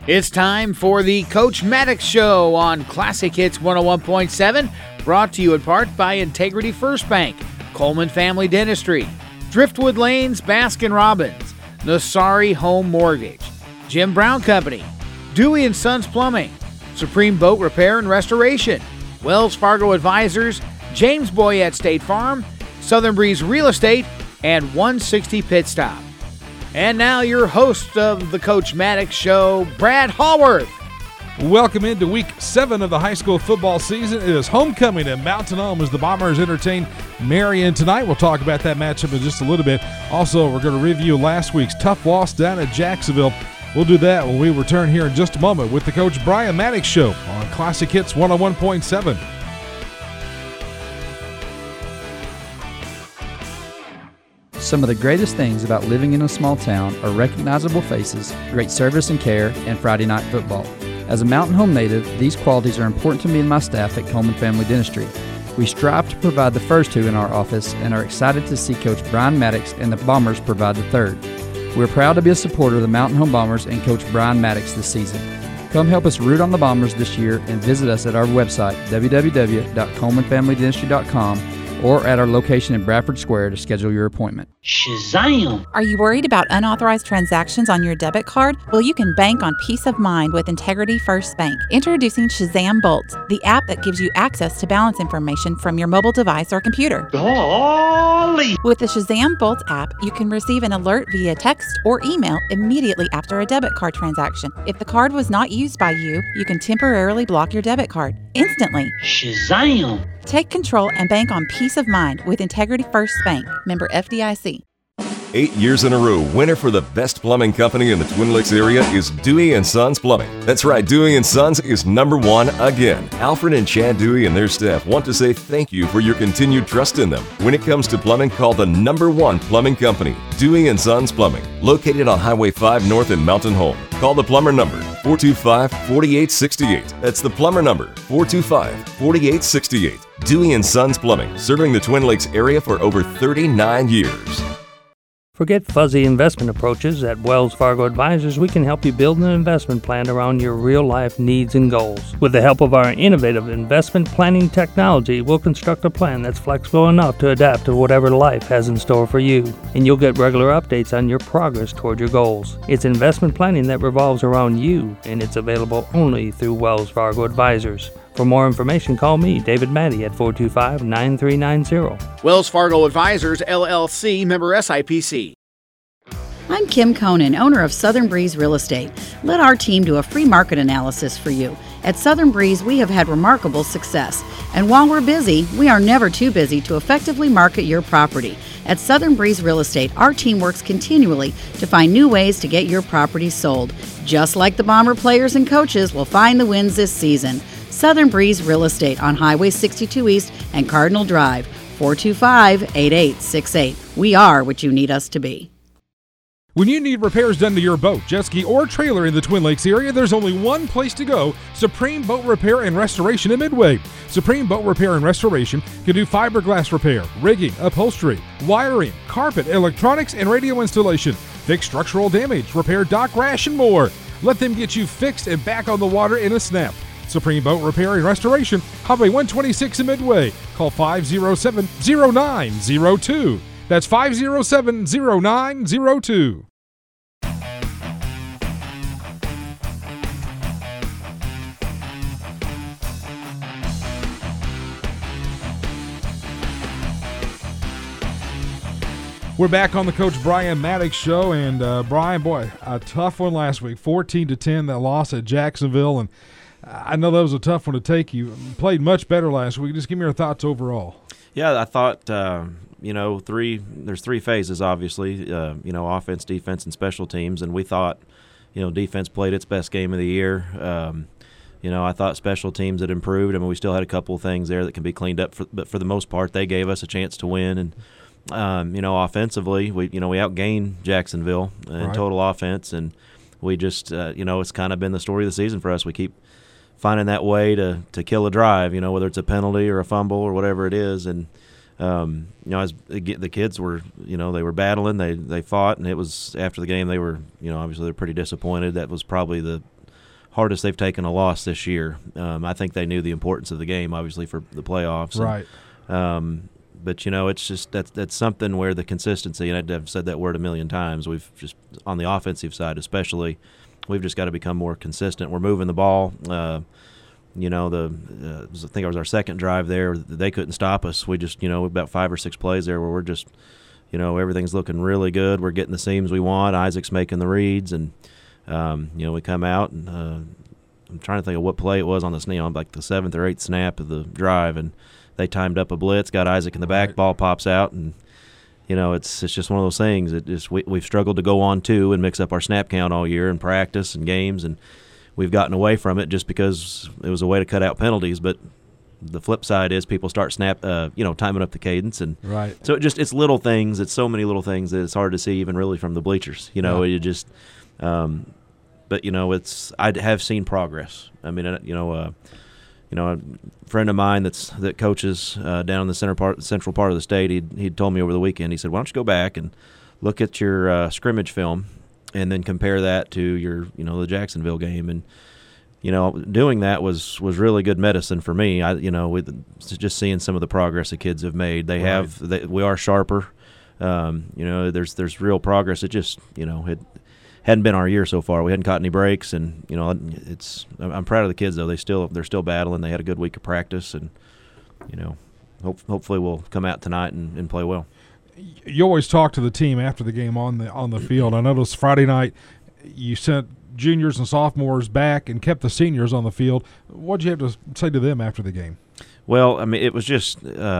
It's time for the Coach Maddox Show on Classic Hits 101.7, brought to you in part by Integrity First Bank, Coleman Family Dentistry, Driftwood Lanes Baskin Robbins, Nasari Home Mortgage, Jim Brown Company, Dewey & Sons Plumbing, Supreme Boat Repair and Restoration, Wells Fargo Advisors, James Boyette State Farm, Southern Breeze Real Estate, and 160 Pit Stop. And now your host of the Coach Maddox Show, Brad Hallworth. Welcome into Week 7 of the high school football season. It is homecoming at Mountain Home as the Bombers entertain Marion tonight. We'll talk about that matchup in just a little bit. Also, we're going to review last week's tough loss down at Jacksonville. We'll do that when we return here in just a moment with the Coach Brian Maddox Show on Classic Hits 101.7. Some of the greatest things about living in a small town are recognizable faces, great service and care, and Friday night football. As a Mountain Home native, these qualities are important to me and my staff at Coleman Family Dentistry. We strive to provide the first two in our office and are excited to see Coach Brian Maddox and the Bombers provide the third. We're proud to be a supporter of the Mountain Home Bombers and Coach Brian Maddox this season. Come help us root on the Bombers this year and visit us at our website, www.colemanfamilydentistry.com, or at our location in Bradford Square to schedule your appointment. Shazam! Are you worried about unauthorized transactions on your debit card? Well, you can bank on peace of mind with Integrity First Bank. Introducing Shazam Bolt, the app that gives you access to balance information from your mobile device or computer. Golly! With the Shazam Bolt app, you can receive an alert via text or email immediately after a debit card transaction. If the card was not used by you, you can temporarily block your debit card instantly. Shazam! Take control and bank on peace of mind with Integrity First Bank, member FDIC. 8 years in a row, winner for the best plumbing company in the Twin Lakes area is Dewey & Sons Plumbing. That's right, Dewey & Sons is #1 again. Alfred and Chad Dewey and their staff want to say thank you for your continued trust in them. When it comes to plumbing, call the #1 plumbing company, Dewey & Sons Plumbing, located on Highway 5 North in Mountain Home. Call the plumber number, 425-4868. That's the plumber number, 425-4868. Dewey & Sons Plumbing, serving the Twin Lakes area for over 39 years. Forget fuzzy investment approaches. At Wells Fargo Advisors, we can help you build an investment plan around your real-life needs and goals. With the help of our innovative investment planning technology, we'll construct a plan that's flexible enough to adapt to whatever life has in store for you. And you'll get regular updates on your progress toward your goals. It's investment planning that revolves around you, and it's available only through Wells Fargo Advisors. For more information, call me, David Matty, at 425-9390. Wells Fargo Advisors, LLC, member SIPC. I'm Kim Conan, owner of Southern Breeze Real Estate. Let our team do a free market analysis for you. At Southern Breeze, we have had remarkable success. And while we're busy, we are never too busy to effectively market your property. At Southern Breeze Real Estate, our team works continually to find new ways to get your property sold. Just like the Bomber players and coaches will find the wins this season. Southern Breeze Real Estate on Highway 62 East and Cardinal Drive, 425-8868. We are what you need us to be. When you need repairs done to your boat, jet ski, or trailer in the Twin Lakes area, there's only one place to go, Supreme Boat Repair and Restoration in Midway. Supreme Boat Repair and Restoration can do fiberglass repair, rigging, upholstery, wiring, carpet, electronics, and radio installation, fix structural damage, repair dock rash, and more. Let them get you fixed and back on the water in a snap. Supreme Boat Repair and Restoration, Highway 126 in Midway. Call 507-0902. That's 507-0902. We're back on the Coach Brian Maddox Show, and Brian, boy, a tough one last week, 14-10, that loss at Jacksonville, and I know that was a tough one to take. You played much better last week. Just give me your thoughts overall. Yeah, I thought, there's three phases, obviously, offense, defense, and special teams, and we thought, defense played its best game of the year. I thought special teams had improved. I mean, we still had a couple of things there that can be cleaned up, but for the most part, they gave us a chance to win. And, offensively, we outgained Jacksonville in total offense, and we just, it's kind of been the story of the season for us. We keep finding that way to kill a drive, whether it's a penalty or a fumble or whatever it is. And, as the kids were, they were battling, they fought, and it was after the game they were, obviously they're pretty disappointed. That was probably the hardest they've taken a loss this year. I think they knew the importance of the game, obviously, for the playoffs. Right. But, it's just that's something where the consistency, and I've said that word a million times, we've just, on the offensive side especially, we've just got to become more consistent. We're moving the ball. I think it was our second drive there. They couldn't stop us. We just, about 5 or 6 plays there where we're just, everything's looking really good. We're getting the seams we want. Isaac's making the reads, and, we come out, and I'm trying to think of what play it was on this, like the 7th or 8th snap of the drive, and they timed up a blitz, got Isaac in the back, ball pops out, and it's just one of those things. It just we've struggled to go on to and mix up our snap count all year in practice and games, and we've gotten away from it just because it was a way to cut out penalties. But the flip side is people start timing up the cadence, and right. So it's little things. It's so many little things that it's hard to see even really from the bleachers. You just, but I have seen progress. I mean, a friend of mine that coaches down in the central part of the state, he'd told me over the weekend, he said, why don't you go back and look at your scrimmage film and then compare that to your, the Jacksonville game. And, doing that was really good medicine for me. With just seeing some of the progress the kids have made. We are sharper. There's real progress. It just, it hadn't been our year so far. We hadn't caught any breaks, and I'm proud of the kids though. They're still battling. They had a good week of practice, and hopefully we'll come out tonight and play well. You always talk to the team after the game on the field. I noticed Friday night you sent juniors and sophomores back and kept the seniors on the field. What did you have to say to them after the game? Well, I mean, it was just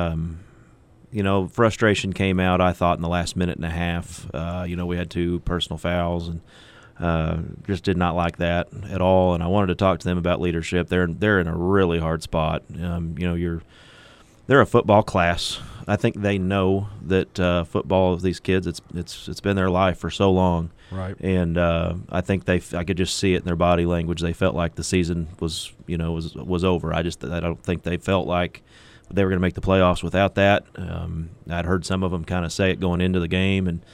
frustration came out, I thought, in the last minute and a half. We had 2 personal fouls, and just did not like that at all. And I wanted to talk to them about leadership. They're in a really hard spot. They're a football class. I think they know that football of these kids, it's been their life for so long. Right. And I think I could just see it in their body language. They felt like the season was over. I don't think they felt like they were going to make the playoffs without that. I'd heard some of them kind of say it going into the game, and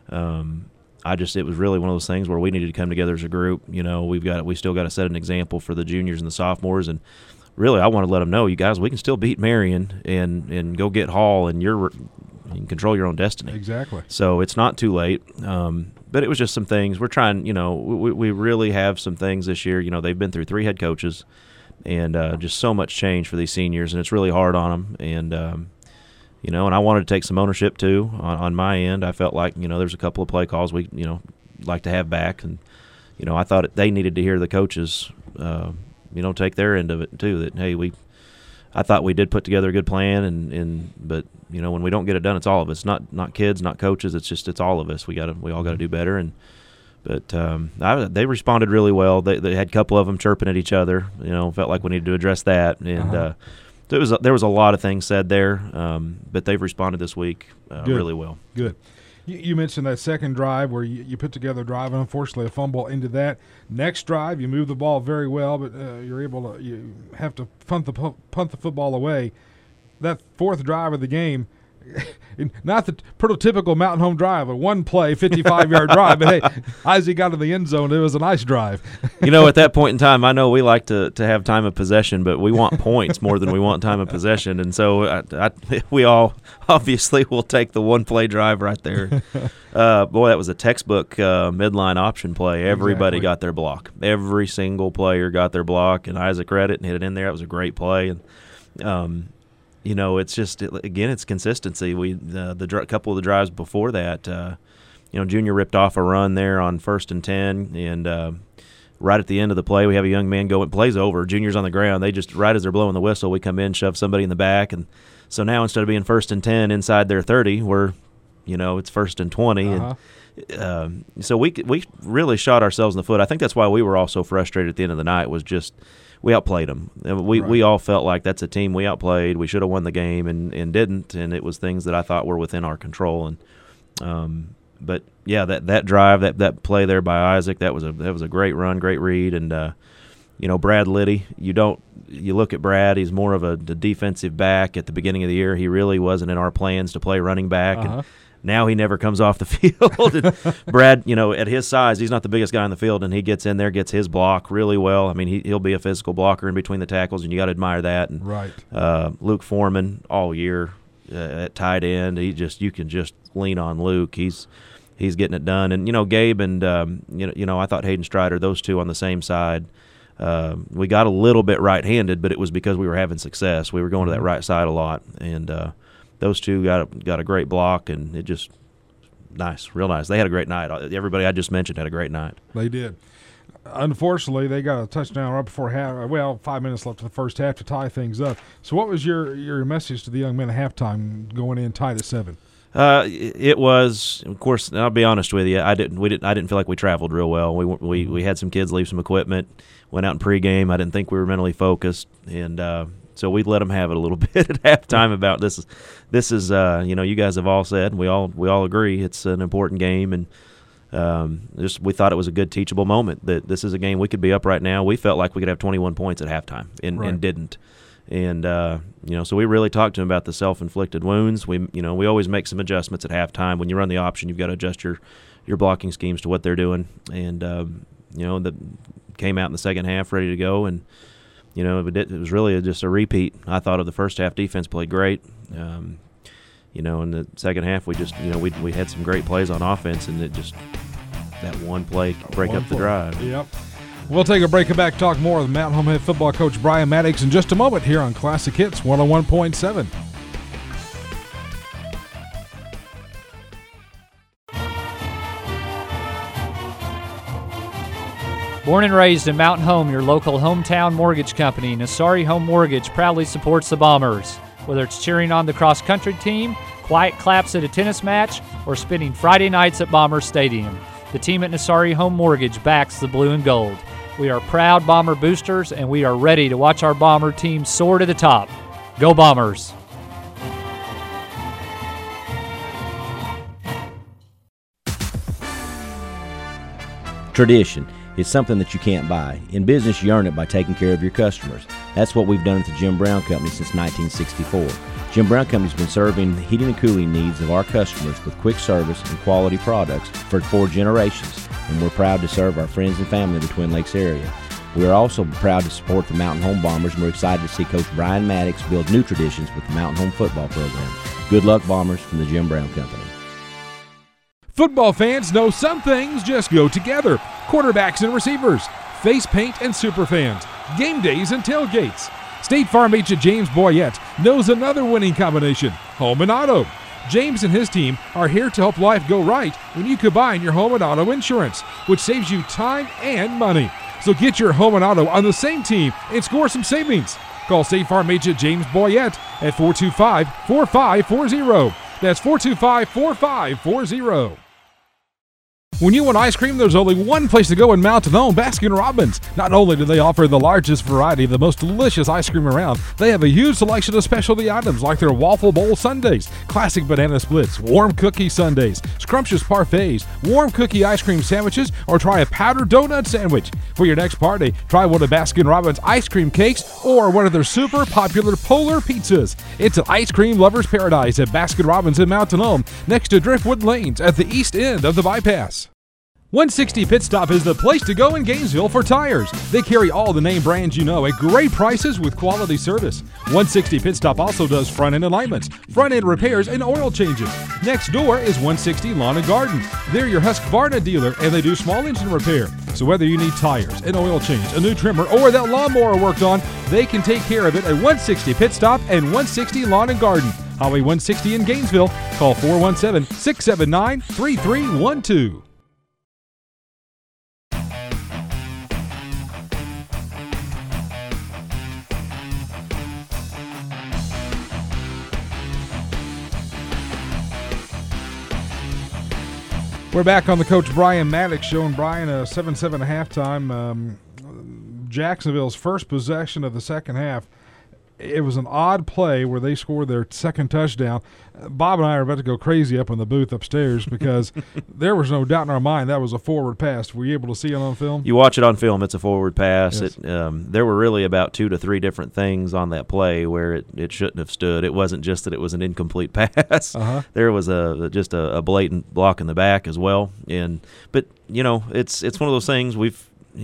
it was really one of those things where we needed to come together as a group. We still got to set an example for the juniors and the sophomores, and really I want to let them know, you guys, we can still beat Marion and go get Hall, and you can control your own destiny. Exactly. So it's not too late. But it was just some things we're trying. We really have some things this year. They've been through 3 head coaches, and just so much change for these seniors, and it's really hard on them. And and I wanted to take some ownership too on my end. I felt like there's a couple of play calls we like to have back, and I thought they needed to hear the coaches take their end of it too. That hey, I thought we did put together a good plan, but when we don't get it done, it's all of us, not kids, not coaches. It's all of us. We all got to do better. But they responded really well. They had a couple of them chirping at each other. Felt like we needed to address that. And there was a lot of things said there, but they've responded this week really well. Good. You mentioned that second drive where you put together a drive, and unfortunately a fumble into that. Next drive, you move the ball very well, but you have to punt the football away. That 4th drive of the game, not the prototypical Mountain Home drive, a one-play, 55-yard drive. But, hey, Isaac got in the end zone. It was a nice drive. At that point in time, I know we like to have time of possession, but we want points more than we want time of possession. And so we all obviously will take the one-play drive right there. Boy, that was a textbook midline option play. Everybody got their block. Every single player got their block, and Isaac read it and hit it in there. It was a great play. And it's just it's consistency. The couple of the drives before that, Junior ripped off a run there on 1st and 10, and right at the end of the play, we have a young man go and plays over. Junior's on the ground. They just right as they're blowing the whistle, we come in, shove somebody in the back, and so now instead of being 1st and 10 inside their 30, we're it's 1st and 20, and so we really shot ourselves in the foot. I think that's why we were all so frustrated at the end of the night. Was just we outplayed them. We all felt like that's a team we outplayed. We should have won the game and didn't, and it was things that I thought were within our control. And but yeah, that drive, that play there by Isaac, that was a great run, great read. And Brad Liddy, you look at Brad, he's more of a defensive back at the beginning of the year. He really wasn't in our plans to play running back. And now he never comes off the field. And Brad, at his size, he's not the biggest guy on the field, and he gets in there, gets his block really well. I mean, he'll be a physical blocker in between the tackles, and you got to admire that. And, right. Luke Foreman all year at tight end, you can just lean on Luke. He's getting it done. And, Gabe and, I thought Hayden Strider, those two on the same side, we got a little bit right-handed, but it was because we were having success. We were going to that right side a lot. And those two got a great block, and it just real nice. They had a great night. Everybody I just mentioned had a great night. They did. Unfortunately, they got a touchdown right before 5 minutes left in the first half to tie things up. So what was your message to the young men at halftime going in tied at 7? It was, of course, I'll be honest with you, I didn't feel like we traveled real well. We had some kids leave some equipment, went out in pregame. I didn't think we were mentally focused, and so we let them have it a little bit at halftime about this. This is you guys have all said, we all agree it's an important game, and we thought it was a good teachable moment that this is a game we could be up right now. We felt like we could have 21 points at halftime and didn't. And so we really talked to him about the self-inflicted wounds. We always make some adjustments at halftime. When you run the option, you've got to adjust your blocking schemes to what they're doing. And that came out in the second half ready to go. And it was really just a repeat. I thought of the first half defense played great. In the second half we just we had some great plays on offense, and it just that one play break up the drive. Yep. We'll take a break and back, talk more with Mountain Home head football coach Brian Maddox in just a moment here on Classic Hits 101.7. Born and raised in Mountain Home, your local hometown mortgage company, Nassari Home Mortgage proudly supports the Bombers. Whether it's cheering on the cross-country team, quiet claps at a tennis match, or spending Friday nights at Bomber Stadium, the team at Nassari Home Mortgage backs the blue and gold. We are proud Bomber boosters, and we are ready to watch our Bomber team soar to the top. Go Bombers! Tradition is something that you can't buy. In business, you earn it by taking care of your customers. That's what we've done at the Jim Brown Company since 1964. Jim Brown Company's been serving the heating and cooling needs of our customers with quick service and quality products for 4 generations, and we're proud to serve our friends and family in the Twin Lakes area. We are also proud to support the Mountain Home Bombers, and we're excited to see Coach Brian Maddox build new traditions with the Mountain Home football program. Good luck, Bombers, from the Jim Brown Company. Football fans know some things just go together. Quarterbacks and receivers, face paint and super fans, game days and tailgates. State Farm agent James Boyette knows another winning combination, home and auto. James and his team are here to help life go right when you combine your home and auto insurance, which saves you time and money. So get your home and auto on the same team and score some savings. Call State Farm agent James Boyette at 425-4540. That's 425-4540. When you want ice cream, there's only one place to go in Mountain Home, Baskin-Robbins. Not only do they offer the largest variety of the most delicious ice cream around, they have a huge selection of specialty items like their waffle bowl sundaes, classic banana splits, warm cookie sundaes, scrumptious parfaits, warm cookie ice cream sandwiches, or try a powdered donut sandwich. For your next party, try one of Baskin-Robbins ice cream cakes or one of their super popular Polar pizzas. It's an ice cream lover's paradise at Baskin-Robbins in Mountain Home, next to Driftwood Lanes at the east end of the bypass. 160 Pit Stop is the place to go in Gainesville for tires. They carry all the name brands you know at great prices with quality service. 160 Pit Stop also does front-end alignments, front-end repairs, and oil changes. Next door is 160 Lawn & Garden. They're your Husqvarna dealer, and they do small engine repair. So whether you need tires, an oil change, a new trimmer, or that lawnmower worked on, they can take care of it at 160 Pit Stop and 160 Lawn & Garden. Highway 160 in Gainesville. Call 417-679-3312. We're back on the Coach Brian Maddox Show, and Brian, 7-7 at halftime. Jacksonville's first possession of the second half. it was an odd play where they scored their second touchdown. Bob and I are about to go crazy up in the booth upstairs because there was no doubt in our mind that was a forward pass. Were you able to see it on film? You watch it on film, it's a forward pass. Yes. There were really about 2 to 3 different things on that play where it shouldn't have stood. It wasn't just that it was an incomplete pass. There was just a blatant block in the back as well. But it's one of those things we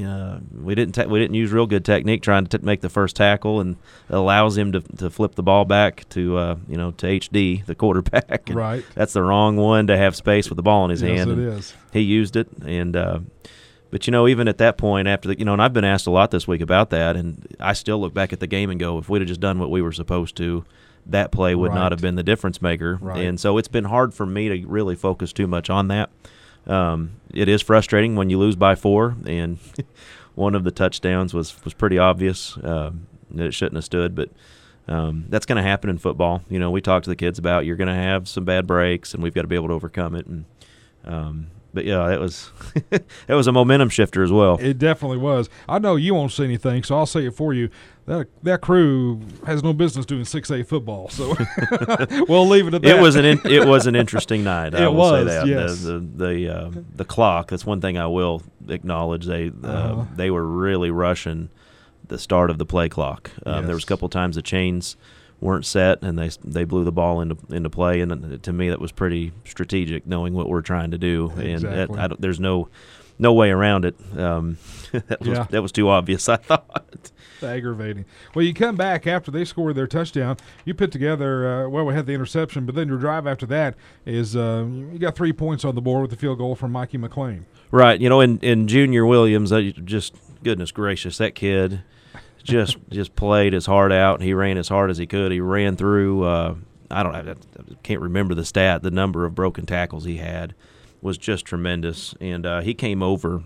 didn't use real good technique trying to make the first tackle, and it allows him to flip the ball back to HD, the quarterback. And right. That's the wrong one to have space with the ball in his hand. Yes, it is. He used it, and but even at that point after and I've been asked a lot this week about that, and I still look back at the game and go, if we'd have just done what we were supposed to, that play would not have been the difference maker. Right. And so it's been hard for me to really focus too much on that. It is frustrating when you lose by 4, and one of the touchdowns was pretty obvious that it shouldn't have stood, but that's going to happen in football. We talk to the kids about you're going to have some bad breaks, and we've got to be able to overcome it. And but yeah, it was it was a momentum shifter as well. It definitely was. I know you won't say anything, so I'll say it for you. That crew has no business doing 6A football, so we'll leave it at that. It was an interesting night. I will say that. Yes. The clock. That's one thing I will acknowledge. They were really rushing the start of the play clock. Yes. There was a couple times the chains weren't set, and they blew the ball into play. And to me, that was pretty strategic, knowing what we're trying to do. Exactly. And there's no way around it. That was too obvious, I thought. Aggravating. Well, you come back after they scored their touchdown. You put together, we had the interception, but then your drive after that is you got 3 points on the board with the field goal from Mikey McLean. Right. In Junior Williams, just goodness gracious, that kid just played his heart out. He ran as hard as he could. He ran through. I can't remember the stat. The number of broken tackles he had was just tremendous, and he came over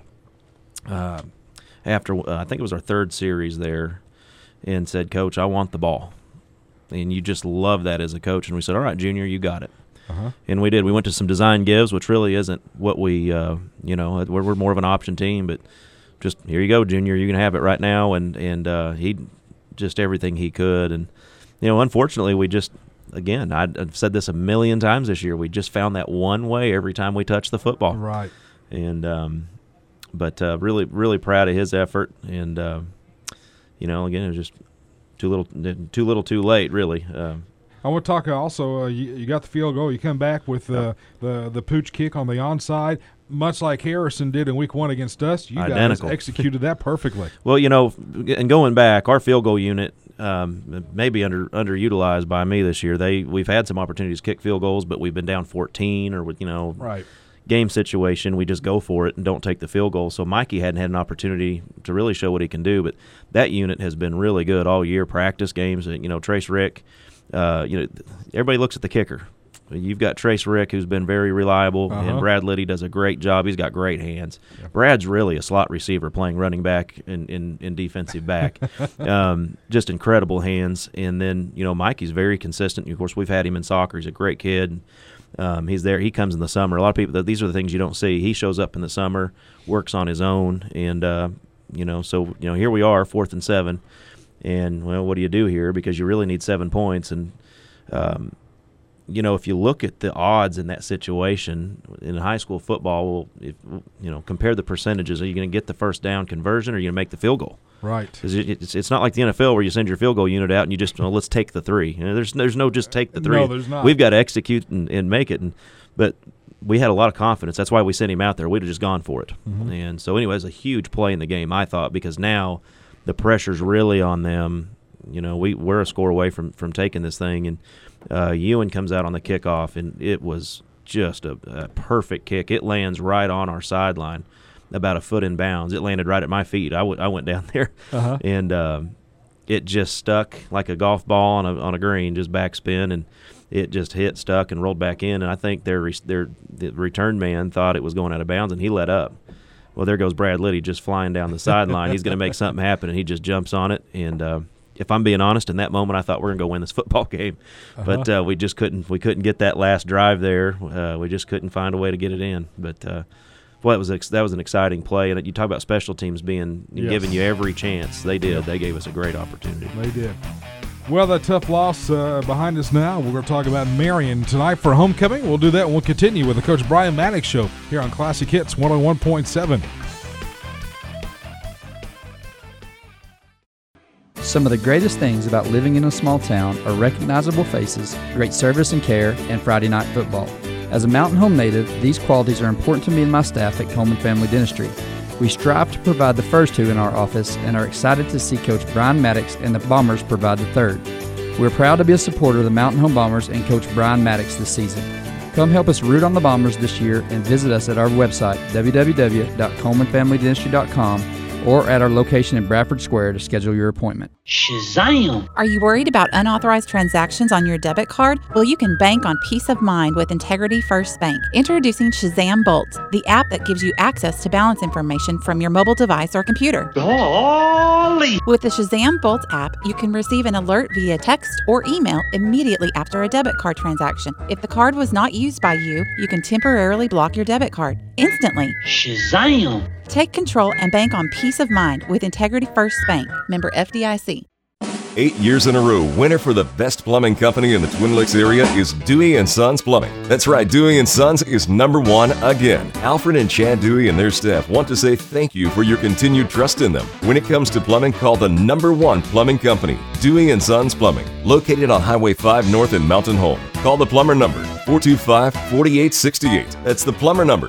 after I think it was our third series there, and said, "Coach, I want the ball." And you just love that as a coach. And we said, "All right, Junior, you got it." And we did. We went to some design gives, which really isn't what we, we're more of an option team, but just here you go, Junior, you can have it right now. And he just everything he could. And, unfortunately, we just, again, I've said this a million times this year, we just found that one way every time we touch the football. Right. And, but really, really proud of his effort. And, again, it was just too little too late, really. I want to talk also, you got the field goal. You come back with the pooch kick on the onside, much like Harrison did in week 1 against us. You Identical. guys executed that perfectly. Well, and going back, our field goal unit may be underutilized by me this year. We've had some opportunities to kick field goals, but we've been down 14 or with, right. game situation, we just go for it and don't take the field goal. So Mikey hadn't had an opportunity to really show what he can do, but that unit has been really good all year, practice games. Trace Rick, everybody looks at the kicker. You've got Trace Rick, who's been very reliable, and Brad Liddy does a great job. He's got great hands. Yeah. Brad's really a slot receiver playing running back in defensive back. Just incredible hands. And then, Mikey's very consistent. Of course, we've had him in soccer. He's a great kid. He's there. He comes in the summer. A lot of people, these are the things you don't see. He shows up in the summer, works on his own, and, so, here we are, 4th and 7. And, well, what do you do here? Because you really need 7 points. And, if you look at the odds in that situation in high school football, compare the percentages. Are you going to get the first down conversion, or are you going to make the field goal? Right. Because it's not like the NFL where you send your field goal unit out and you just, let's take the 3. There's no just take the 3. No, there's not. We've got to execute and make it. But we had a lot of confidence. That's why we sent him out there. We'd have just gone for it. Mm-hmm. And so, anyway, it was a huge play in the game, I thought, because now the pressure's really on them. We're a score away from taking this thing, and Ewan comes out on the kickoff, and it was just a perfect kick. It lands right on our sideline, about a foot in bounds. It landed right at my feet. I went down there, and it just stuck like a golf ball on a green, just backspin, and it just stuck, and rolled back in. And I think the return man thought it was going out of bounds, and he let up. Well, there goes Brad Liddy just flying down the sideline. He's going to make something happen, and he just jumps on it. And if I'm being honest, in that moment I thought we're going to go win this football game. But we just couldn't. We couldn't get that last drive there. We just couldn't find a way to get it in. But that was an exciting play. And you talk about special teams giving you every chance. They did. They gave us a great opportunity. They did. Well, that tough loss behind us now. We're going to talk about Marion tonight for homecoming. We'll do that and we'll continue with the Coach Brian Maddox Show here on Classic Hits 101.7. Some of the greatest things about living in a small town are recognizable faces, great service and care, and Friday night football. As a Mountain Home native, these qualities are important to me and my staff at Coleman Family Dentistry. We strive to provide the first two in our office and are excited to see Coach Brian Maddox and the Bombers provide the third. We're proud to be a supporter of the Mountain Home Bombers and Coach Brian Maddox this season. Come help us root on the Bombers this year and visit us at our website, www.colemanfamilydentistry.com, or at our location in Bradford Square to schedule your appointment. Shazam! Are you worried about unauthorized transactions on your debit card? Well, you can bank on peace of mind with Integrity First Bank. Introducing Shazam Bolt, the app that gives you access to balance information from your mobile device or computer. Golly! With the Shazam Bolt app, you can receive an alert via text or email immediately after a debit card transaction. If the card was not used by you, you can temporarily block your debit card instantly. Shazam! Take control and bank on peace of mind with Integrity First Bank. Member FDIC. 8 years in a row, winner for the best plumbing company in the Twin Lakes area is Dewey & Sons Plumbing. That's right, Dewey & Sons is #1 again. Alfred and Chad Dewey and their staff want to say thank you for your continued trust in them. When it comes to plumbing, call the #1 plumbing company, Dewey & Sons Plumbing, located on Highway 5 North in Mountain Home. Call the plumber number 425-4868. That's the plumber number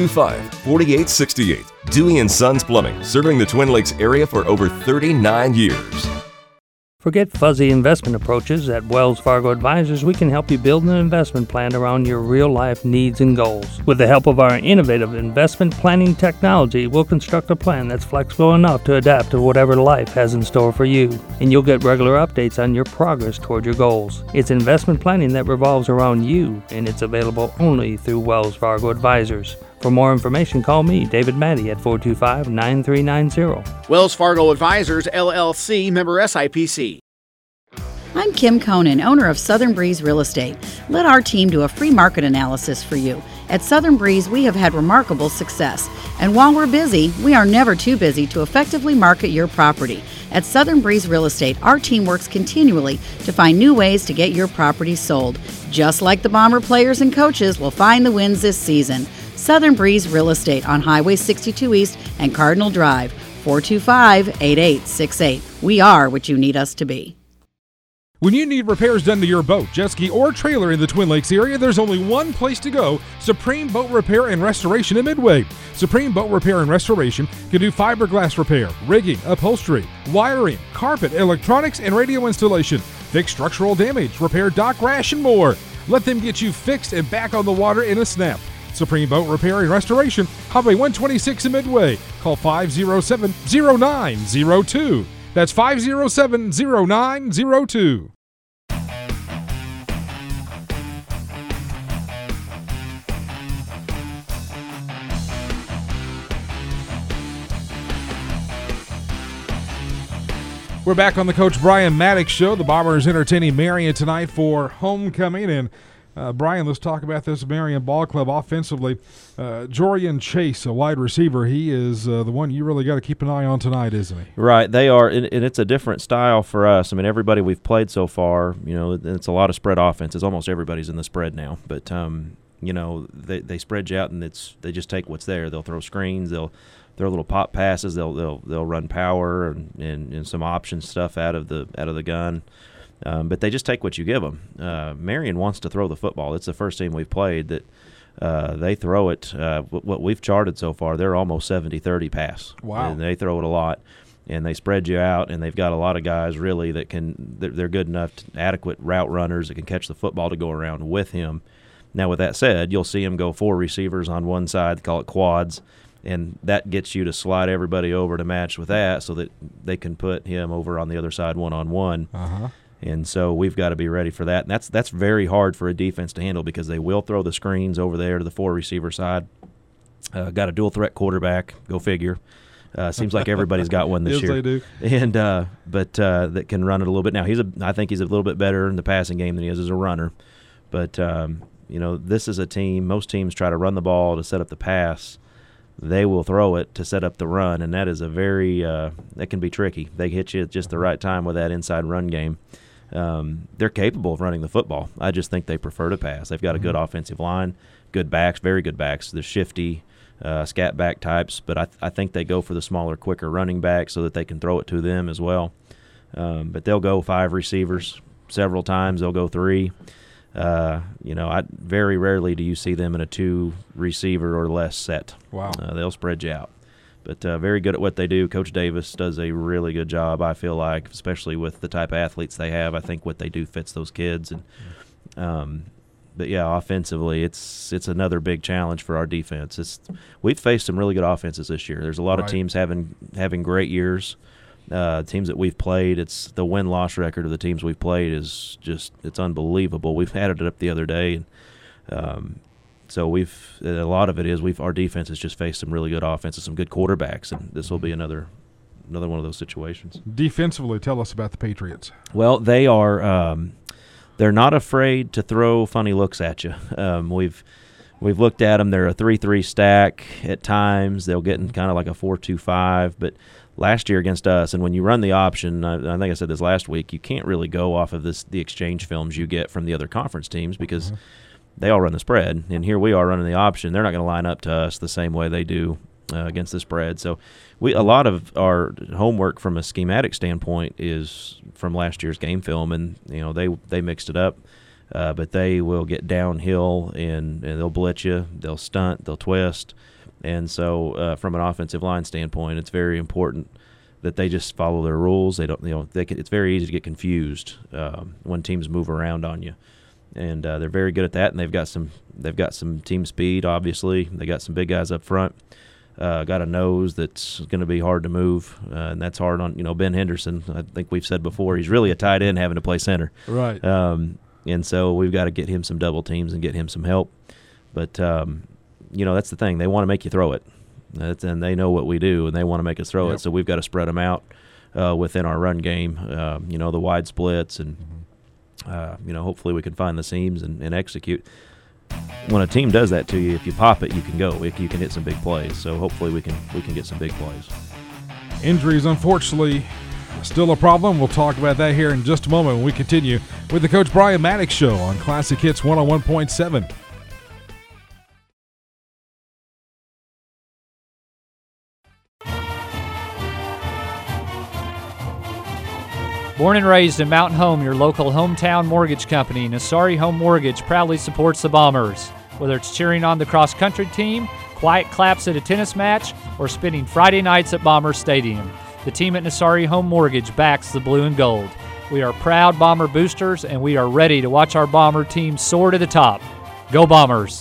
425-4868. Dewey & Sons Plumbing, serving the Twin Lakes area for over 39 years. Forget fuzzy investment approaches. At Wells Fargo Advisors, we can help you build an investment plan around your real-life needs and goals. With the help of our innovative investment planning technology, we'll construct a plan that's flexible enough to adapt to whatever life has in store for you. And you'll get regular updates on your progress toward your goals. It's investment planning that revolves around you, and it's available only through Wells Fargo Advisors. For more information, call me, David Matty, at 425-9390. Wells Fargo Advisors, LLC, member SIPC. I'm Kim Conan, owner of Southern Breeze Real Estate. Let our team do a free market analysis for you. At Southern Breeze, we have had remarkable success. And while we're busy, we are never too busy to effectively market your property. At Southern Breeze Real Estate, our team works continually to find new ways to get your property sold. Just like the Bomber players and coaches will find the wins this season. Southern Breeze Real Estate on Highway 62 East and Cardinal Drive, 425-8868. We are what you need us to be. When you need repairs done to your boat, jet ski, or trailer in the Twin Lakes area, there's only one place to go, Supreme Boat Repair and Restoration in Midway. Supreme Boat Repair and Restoration can do fiberglass repair, rigging, upholstery, wiring, carpet, electronics, and radio installation, fix structural damage, repair dock rash, and more. Let them get you fixed and back on the water in a snap. Supreme Boat Repair and Restoration, Highway 126 in Midway. Call 507-0902. That's 507-0902. We're back on the Coach Brian Maddox Show. The Bombers entertaining Marion tonight for homecoming. And Brian, let's talk about this Marion Ball Club offensively. Jorian Chase, a wide receiver, he is the one you really got to keep an eye on tonight, isn't he? Right, they are, and it's a different style for us. I mean, everybody we've played so far, you know, it's a lot of spread offenses. Almost everybody's in the spread now, but you know, they spread you out, and they just take what's there. They'll throw screens, they'll throw little pop passes, they'll run power and some option stuff out of the gun. But they just take what you give them. Marion wants to throw the football. It's the first team we've played that they throw it. What we've charted so far, they're almost 70-30 pass. Wow. And they throw it a lot, and they spread you out, and they've got a lot of guys really that they're good enough, adequate route runners that can catch the football to go around with him. Now, with that said, you'll see him go 4 receivers on one side, call it quads, and that gets you to slide everybody over to match with that so that they can put him over on the other side one-on-one. Uh-huh. And so we've got to be ready for that. And that's very hard for a defense to handle because they will throw the screens over there to the 4 receiver side. Got a dual threat quarterback, go figure. Seems like everybody's got one this yes, year. They do. And but that can run it a little bit. Now I think he's a little bit better in the passing game than he is as a runner. But you know, this is a team. Most teams try to run the ball to set up the pass. They will throw it to set up the run, and that is a very that can be tricky. They hit you at just the right time with that inside run game. they're capable of running the football. I just think they prefer to pass. They've got a good offensive line, good backs, very good backs. The shifty, scat back types, but I think they go for the smaller, quicker running back so that they can throw it to them as well. But they'll go 5 receivers several times. They'll go 3. Very rarely do you see them in a 2 receiver or less set. Wow. They'll spread you out. But very good at what they do. Coach Davis does a really good job, I feel like, especially with the type of athletes they have. I think what they do fits those kids. But yeah, offensively, it's another big challenge for our defense. We've faced some really good offenses this year. There's a lot of teams having great years. Teams that we've played, it's the win-loss record of the teams we've played is just, it's unbelievable. We've added it up the other day, and so a lot of it is our defense has just faced some really good offenses, some good quarterbacks, and this will be another one of those situations. Defensively, tell us about the Patriots. Well, they are they're not afraid to throw funny looks at you. We've looked at them. They're a 3-3 stack at times. They'll get in kind of like a 4-2-5, but last year against us, and when you run the option, I think I said this last week, you can't really go off of the exchange films you get from the other conference teams because they all run the spread, and here we are running the option. They're not going to line up to us the same way they do against the spread. So a lot of our homework from a schematic standpoint is from last year's game film, and they mixed it up. But they will get downhill and they'll blitz you, they'll stunt, they'll twist. And so from an offensive line standpoint, it's very important that they just follow their rules. It's very easy to get confused when teams move around on you. And they're very good at that, and they've got some team speed, obviously. They got some big guys up front. Got a nose that's going to be hard to move, and that's hard on Ben Henderson. I think we've said before he's really a tight end having to play center. Right. And so we've got to get him some double teams and get him some help. But, that's the thing. They want to make you throw it. And they know what we do, and they want to make us throw it. So we've got to spread them out within our run game, the wide splits. And, hopefully we can find the seams and execute. When a team does that to you, if you pop it, you can go. You can hit some big plays. So hopefully we can get some big plays. Injuries, unfortunately, still a problem. We'll talk about that here in just a moment when we continue with the Coach Brian Maddox Show on Classic Hits 101.7. Born and raised in Mountain Home, your local hometown mortgage company, Nassari Home Mortgage proudly supports the Bombers. Whether it's cheering on the cross-country team, quiet claps at a tennis match, or spending Friday nights at Bomber Stadium, the team at Nassari Home Mortgage backs the blue and gold. We are proud Bomber boosters, and we are ready to watch our Bomber team soar to the top. Go Bombers!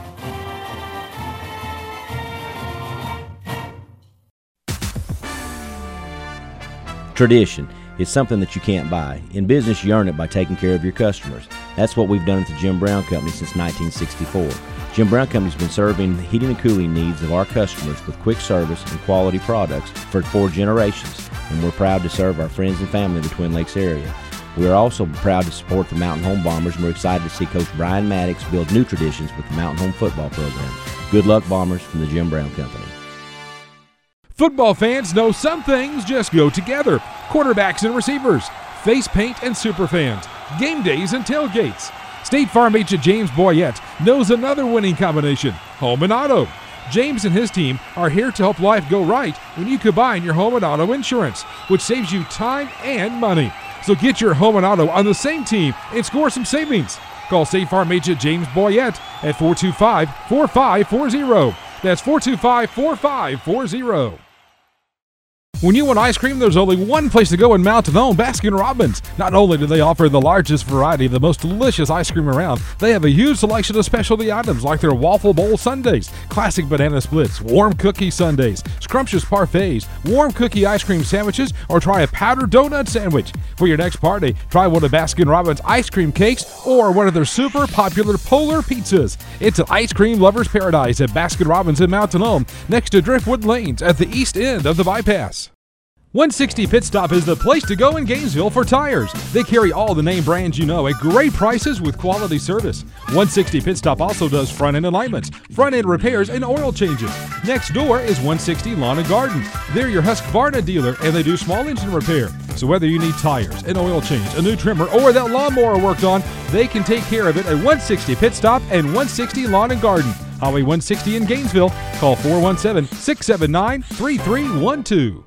Tradition. It's something that you can't buy. In business, you earn it by taking care of your customers. That's what we've done at the Jim Brown Company since 1964. Jim Brown Company's been serving the heating and cooling needs of our customers with quick service and quality products for 4 generations, and we're proud to serve our friends and family in the Twin Lakes area. We are also proud to support the Mountain Home Bombers, and we're excited to see Coach Brian Maddox build new traditions with the Mountain Home football program. Good luck, Bombers, from the Jim Brown Company. Football fans know some things just go together. Quarterbacks and receivers, face paint and superfans, game days and tailgates. State Farm agent James Boyette knows another winning combination, home and auto. James and his team are here to help life go right when you combine your home and auto insurance, which saves you time and money. So get your home and auto on the same team and score some savings. Call State Farm agent James Boyette at 425-4540. That's 425-4540. When you want ice cream, there's only one place to go in Mountain Home, Baskin-Robbins. Not only do they offer the largest variety of the most delicious ice cream around, they have a huge selection of specialty items like their waffle bowl sundaes, classic banana splits, warm cookie sundaes, scrumptious parfaits, warm cookie ice cream sandwiches, or try a powdered donut sandwich. For your next party, try one of Baskin-Robbins ice cream cakes or one of their super popular Polar pizzas. It's an ice cream lover's paradise at Baskin-Robbins in Mountain Home, next to Driftwood Lanes at the east end of the bypass. 160 Pit Stop is the place to go in Gainesville for tires. They carry all the name brands you know at great prices with quality service. 160 Pit Stop also does front-end alignments, front-end repairs, and oil changes. Next door is 160 Lawn & Garden. They're your Husqvarna dealer, and they do small engine repair. So whether you need tires, an oil change, a new trimmer, or that lawnmower worked on, they can take care of it at 160 Pit Stop and 160 Lawn & Garden. Highway 160 in Gainesville. Call 417-679-3312.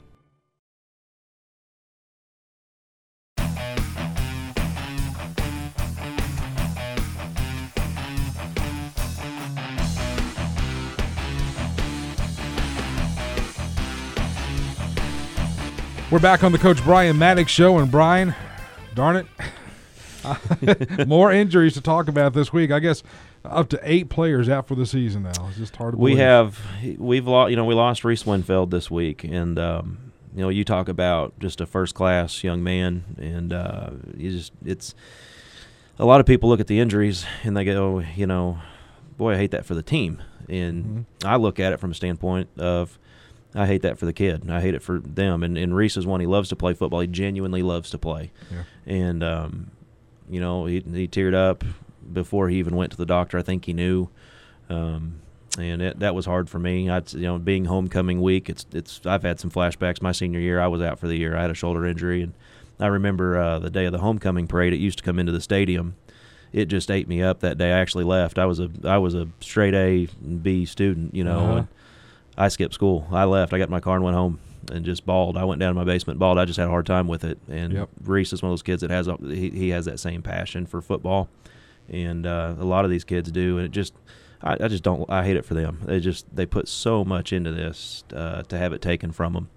We're back on the Coach Brian Maddox Show, and Brian, darn it, more injuries to talk about this week. I guess up to 8 players out for the season now. It's just hard to believe. We lost Reese Winfield this week, and you talk about just a first-class young man, and it's a lot of people look at the injuries and they go, boy, I hate that for the team, and I look at it from a standpoint of, I hate that for the kid. I hate it for them. And Reese is one, he loves to play football. He genuinely loves to play. Yeah. And, he teared up before he even went to the doctor. I think he knew. And that was hard for me. Being homecoming week, I've had some flashbacks. My senior year, I was out for the year. I had a shoulder injury. And I remember the day of the homecoming parade, it used to come into the stadium. It just ate me up that day. I actually left. I was a straight A and B student, and I skipped school. I left. I got in my car and went home and just bawled. I went down to my basement and bawled. I just had a hard time with it. And Reese is one of those kids that he has that same passion for football, and a lot of these kids do. And I just don't. I hate it for them. They put so much into this to have it taken from them.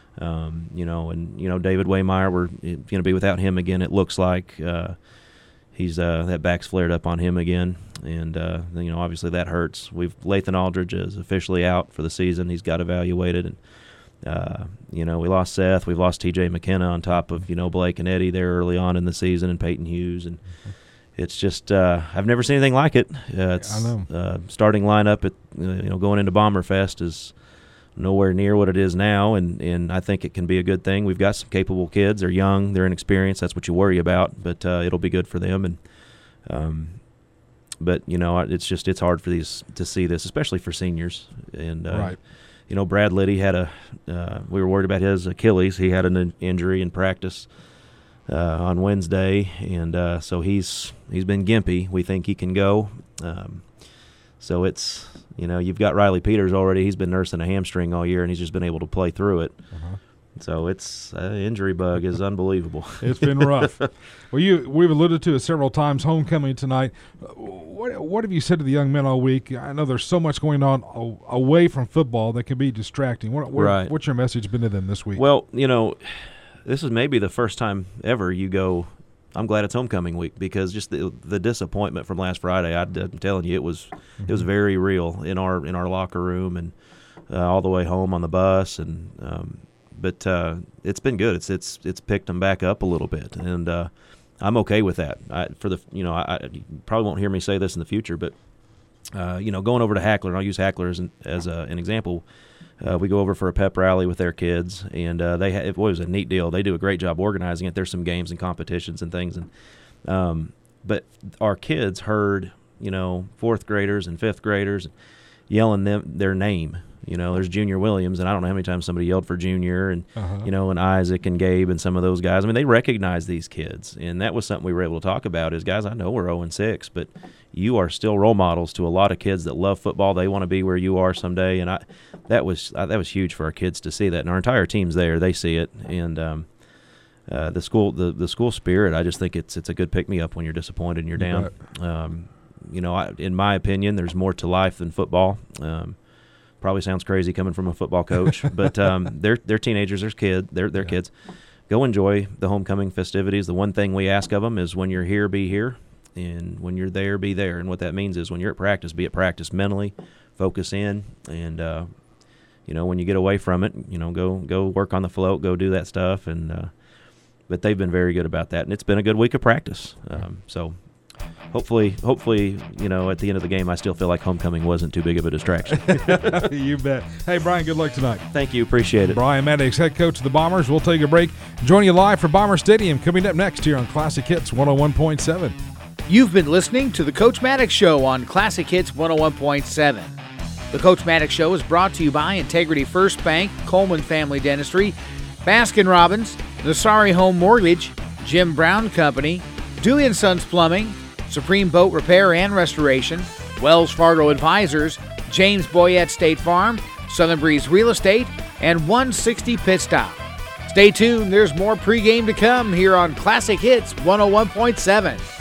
David Waymire, we're going to be without him again. It looks like he's that back's flared up on him again. And, obviously that hurts. Lathan Aldridge is officially out for the season. He's got evaluated. And, we lost Seth. We've lost T.J. McKenna on top of, Blake and Eddie there early on in the season, and Peyton Hughes. And it's just I've never seen anything like it. I know. Starting lineup, going into Bomberfest is nowhere near what it is now, and I think it can be a good thing. We've got some capable kids. They're young. They're inexperienced. That's what you worry about. But it'll be good for them. And But it's hard for these to see this, especially for seniors. And right. Brad Liddy had we were worried about his Achilles. He had an injury in practice on Wednesday, and so he's been gimpy. We think he can go. So it's you've got Riley Peters already. He's been nursing a hamstring all year, and he's just been able to play through it. Uh-huh. So it's injury bug is unbelievable. It's been rough. Well, we've alluded to it several times. Homecoming tonight. What have you said to the young men all week? I know there's so much going on away from football that can be distracting. Right. What's your message been to them this week? Well, this is maybe the first time ever you go, I'm glad it's homecoming week, because just the disappointment from last Friday, I'm telling you, it was very real in our locker room and all the way home on the bus, and but it's been good. It's picked them back up a little bit, and I'm okay with that. I you probably won't hear me say this in the future, but going over to Hackler, and I'll use Hackler as an example. We go over for a pep rally with their kids, and it was a neat deal. They do a great job organizing it. There's some games and competitions and things, and but our kids heard fourth graders and fifth graders yelling their name. There's Junior Williams, and I don't know how many times somebody yelled for Junior, and and Isaac and Gabe and some of those guys. I mean, they recognize these kids, and that was something we were able to talk about. Is guys, I know we're 0-6, but you are still role models to a lot of kids that love football. They want to be where you are someday, and that was huge for our kids to see that, and our entire team's there. They see it, and the school spirit. I just think it's a good pick me up when you're disappointed and you're down. In my opinion, there's more to life than football. Probably sounds crazy coming from a football coach, but they're teenagers, they're kids. Go enjoy the homecoming festivities. The one thing we ask of them is when you're here, be here, and when you're there, be there. And what that means is when you're at practice, be at practice mentally, focus in, and when you get away from it, go work on the float, go do that stuff. And but they've been very good about that, and it's been a good week of practice. So hopefully, you know, at the end of the game, I still feel like homecoming wasn't too big of a distraction. You bet. Hey, Brian, good luck tonight. Thank you. Appreciate it. Brian Maddox, head coach of the Bombers. We'll take a break. Join you live from Bomber Stadium coming up next here on Classic Hits 101.7. You've been listening to the Coach Maddox Show on Classic Hits 101.7. The Coach Maddox Show is brought to you by Integrity First Bank, Coleman Family Dentistry, Baskin-Robbins, Nasari Home Mortgage, Jim Brown Company, Dewey & Sons Plumbing, Supreme Boat Repair and Restoration, Wells Fargo Advisors, James Boyette State Farm, Southern Breeze Real Estate, and 160 Pit Stop. Stay tuned, there's more pregame to come here on Classic Hits 101.7.